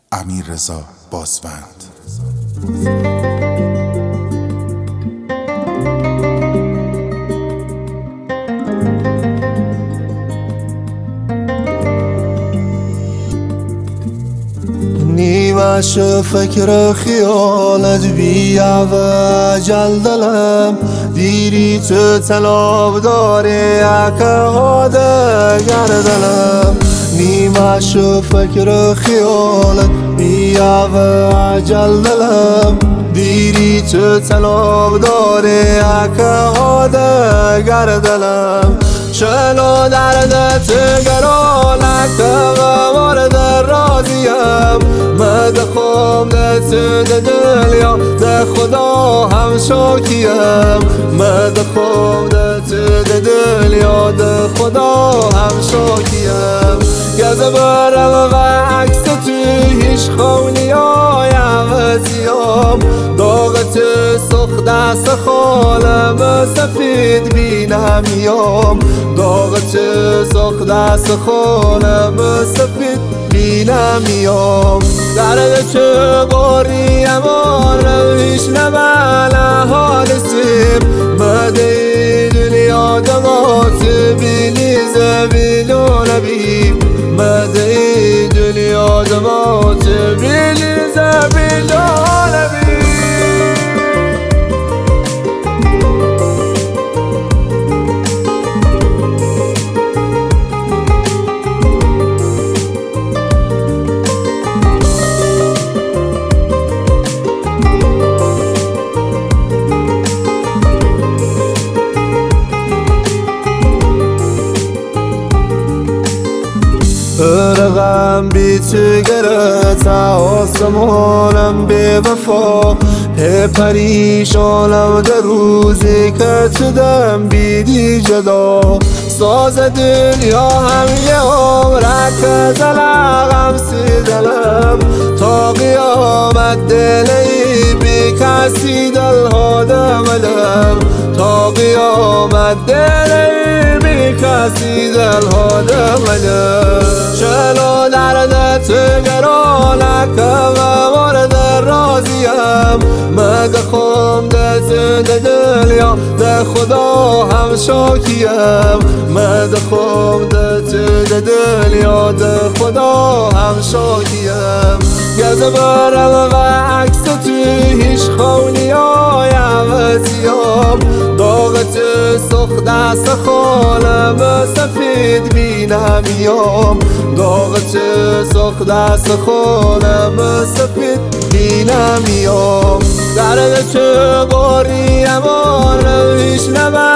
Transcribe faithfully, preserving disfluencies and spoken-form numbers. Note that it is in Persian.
امیررضا بازوند. نیمش فکر خیالت بیا و اجل دلم، دیری تو طلب داری اکه ها دگر دلم. نیمش فکر خیالت بیا و اجل دلم، دیری تو طلب داری اکه ها دگر دلم. چلو دردت گرانک و مورد راضیم، مد خوم دست دل یا ده خدا هم شاکیم. مد خوم دست دل یا ده خدا هم شاکیم. گز برم و عکس تو هیچ خونی آیم وزیم، داغت سخت دست خالم سفید بینم یام. داغت سخت دست خالم سفید بینم یام. درد چه باری امان رویش نباله حال سیم، مده دنیا دمات بیلی زبیل و نبیم. مده دنیا دمات بیلی زبیل و نبیم. رقم بی تو گرت آسمانم بی وفا، هی پریشانم در روزی که تو دم بیدی جدا. ساز دنیا هم یه عمره که زلقم سی دلم، تا قیامت دلی بی کسی دلها دملم. تا قیامت دلی بی کسی دلها دملم. چلو دردت گرانک و مورد راضیم، مگه خوم دست دل یا ده خدا هم شاکیم. مگه خوم دست دل یا ده خدا هم شاکیم. گز برم و عکس تو هیچ خونی آیم وزیم، داغت سخت دست خالم سفید بینم یام. داغت سخت دست خالم سفید بینم یام. درد چه باری امان رویش نباله